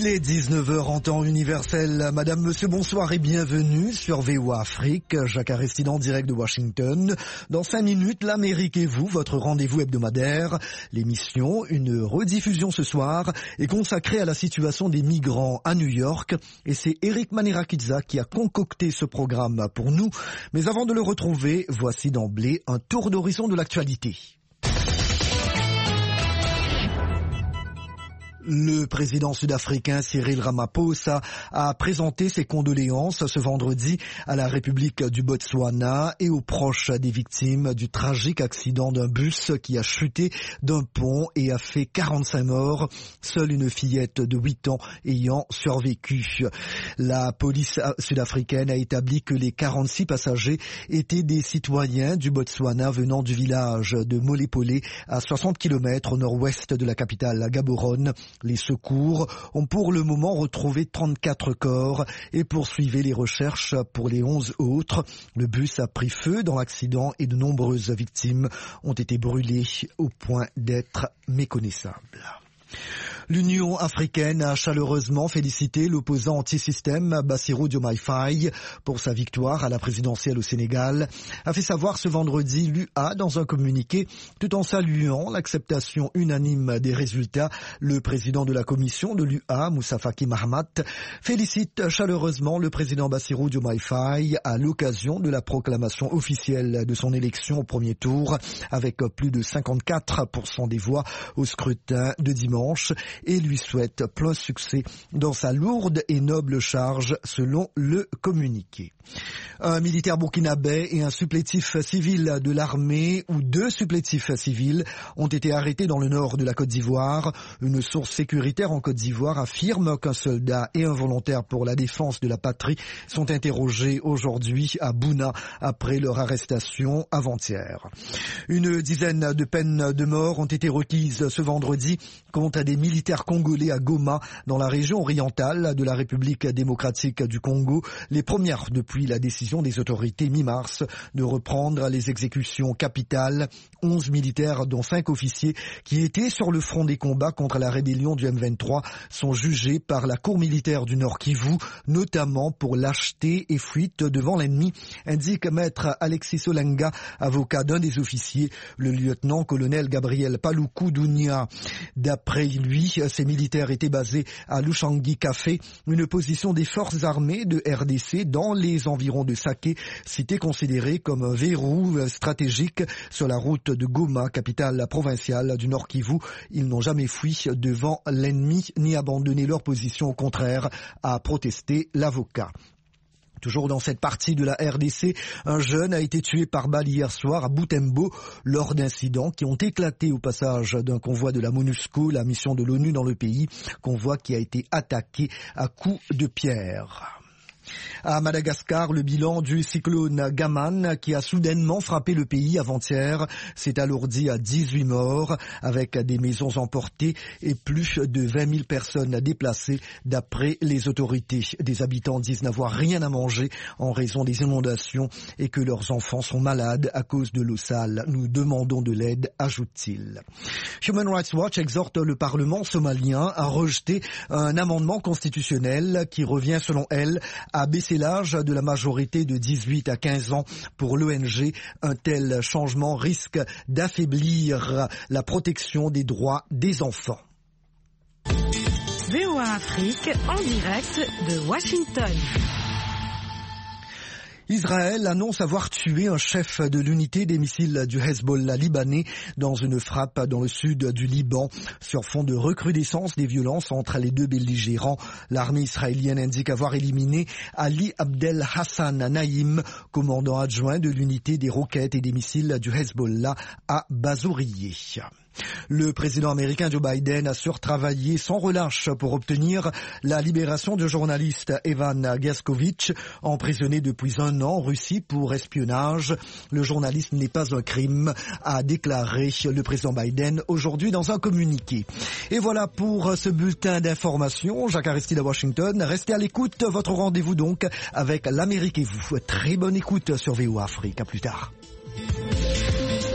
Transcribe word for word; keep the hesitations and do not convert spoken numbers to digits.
Il est dix-neuf heures en temps universel. Madame, monsieur, bonsoir et bienvenue sur V O A Afrique. Jacques Aristide en direct de Washington. Dans cinq minutes, l'Amérique et vous, votre rendez-vous hebdomadaire. L'émission, une rediffusion ce soir, est consacrée à la situation des migrants à New York. Et c'est Eric Manirakitza qui a concocté ce programme pour nous. Mais avant de le retrouver, voici d'emblée un tour d'horizon de l'actualité. Le président sud-africain Cyril Ramaphosa a présenté ses condoléances ce vendredi à la République du Botswana et aux proches des victimes du tragique accident d'un bus qui a chuté d'un pont et a fait quarante-cinq morts, seule une fillette de huit ans ayant survécu. La police sud-africaine a établi que les quarante-six passagers étaient des citoyens du Botswana venant du village de Molepole à soixante kilomètres au nord-ouest de la capitale Gaborone. Les secours ont pour le moment retrouvé trente-quatre corps et poursuivaient les recherches pour les onze autres. Le bus a pris feu dans l'accident et de nombreuses victimes ont été brûlées au point d'être méconnaissables. L'Union africaine a chaleureusement félicité l'opposant anti-système Bassirou Diomaye Faye pour sa victoire à la présidentielle au Sénégal, a fait savoir ce vendredi l'U A dans un communiqué, tout en saluant l'acceptation unanime des résultats. Le président de la commission de l'U A, Moussa Faki Mahamat, félicite chaleureusement le président Bassirou Diomaye Faye à l'occasion de la proclamation officielle de son élection au premier tour, avec plus de cinquante-quatre pour cent des voix au scrutin de dimanche, et lui souhaite plein succès dans sa lourde et noble charge, selon le communiqué. Un militaire burkinabé et un supplétif civil de l'armée, ou deux supplétifs civils, ont été arrêtés dans le nord de la Côte d'Ivoire. Une source sécuritaire en Côte d'Ivoire affirme qu'un soldat et un volontaire pour la défense de la patrie sont interrogés aujourd'hui à Bouna après leur arrestation avant-hier. Une dizaine de peines de mort ont été requises ce vendredi contre des militaires congolais à Goma, dans la région orientale de la République démocratique du Congo, les premières depuis la décision des autorités mi-mars de reprendre les exécutions capitales. onze militaires, dont cinq officiers, qui étaient sur le front des combats contre la rébellion du M vingt-trois, sont jugés par la Cour militaire du Nord Kivu, notamment pour lâcheté et fuite devant l'ennemi, indique maître Alexis Solenga, avocat d'un des officiers, le lieutenant-colonel Gabriel Paluku Dounia. D'après lui, ces militaires étaient basés à Lushangi Café, une position des forces armées de R D C dans les environs de Saké, cité considérée comme un verrou stratégique sur la route de Goma, capitale provinciale du Nord Kivu. Ils n'ont jamais fui devant l'ennemi ni abandonné leur position, au contraire, a protesté l'avocat. Toujours dans cette partie de la R D C, un jeune a été tué par balle hier soir à Butembo lors d'incidents qui ont éclaté au passage d'un convoi de la MONUSCO, la mission de l'ONU dans le pays, convoi qui a été attaqué à coups de pierre. À Madagascar, le bilan du cyclone Gaman, qui a soudainement frappé le pays avant-hier, s'est alourdi à dix-huit morts, avec des maisons emportées et plus de vingt mille personnes déplacées. D'après les autorités, des habitants disent n'avoir rien à manger en raison des inondations et que leurs enfants sont malades à cause de l'eau sale. Nous demandons de l'aide, ajoute-t-il. Human Rights Watch exhorte le Parlement somalien à rejeter un amendement constitutionnel qui revient, selon elle, à baisser l'âge de la majorité de dix-huit à quinze ans pour l'O N G. Un tel changement risque d'affaiblir la protection des droits des enfants. V O A Afrique en direct de Washington. Israël annonce avoir tué un chef de l'unité des missiles du Hezbollah libanais dans une frappe dans le sud du Liban. Sur fond de recrudescence des violences entre les deux belligérants, l'armée israélienne indique avoir éliminé Ali Abdel Hassan Naïm, commandant adjoint de l'unité des roquettes et des missiles du Hezbollah à Bazourieh. Le président américain Joe Biden assure travailler sans relâche pour obtenir la libération du journaliste Evan Gershkovich, emprisonné depuis un an en Russie pour espionnage. Le journaliste n'est pas un crime, a déclaré le président Biden aujourd'hui dans un communiqué. Et voilà pour ce bulletin d'information. Jacques Aristide à Washington. Restez à l'écoute. Votre rendez-vous donc avec l'Amérique et vous. Très bonne écoute sur V O A Afrique. À plus tard.